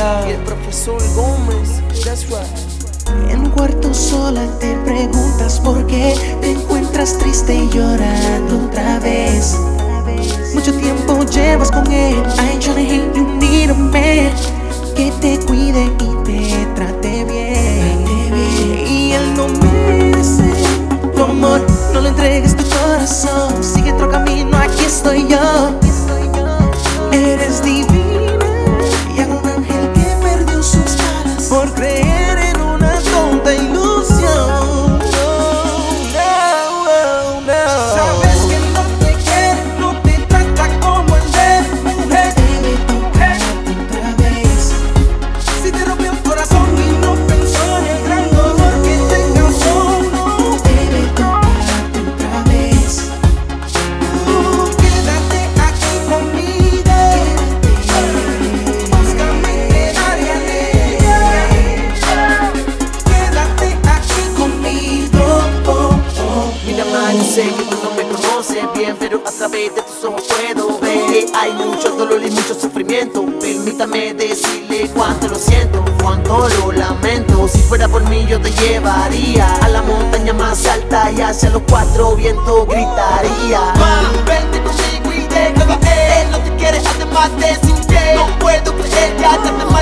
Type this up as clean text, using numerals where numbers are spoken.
y el profesor Gómez. That's right. En un cuarto sola te preguntas por qué te encuentras triste y llorando otra vez. Mucho tiempo llevas con él. I tryna hate you, need a man que te cuide y te trate bien. Y él no merece tu amor, no le entregues tu corazón. Sigue otro camino, aquí estoy yo. Eres divina y hago un ángel que perdió sus alas por creer en una tonta ilusión. Sabes que no te quiere, no te trata como él debe. Mujer, debe tocarte otra vez. Si te rompió el corazón y no pensó en el gran dolor que te causó, no debe tocarte otra vez. Quédate aquí conmigo. Búscame en área de ella. Quédate aquí conmigo. Mira ma, yo sé que tú no me conoces bien, pero a través de tus ojos puedo ver que hay mucho dolor y mucho sufrimiento. Permítame decirle cuánto lo siento, cuánto lo lamento. Si fuera por mí yo te llevaría a la montaña más alta y hacia los cuatro vientos gritaría: vente conmigo y déjalo, él no te quiere además de sin que no puedo creer, ya te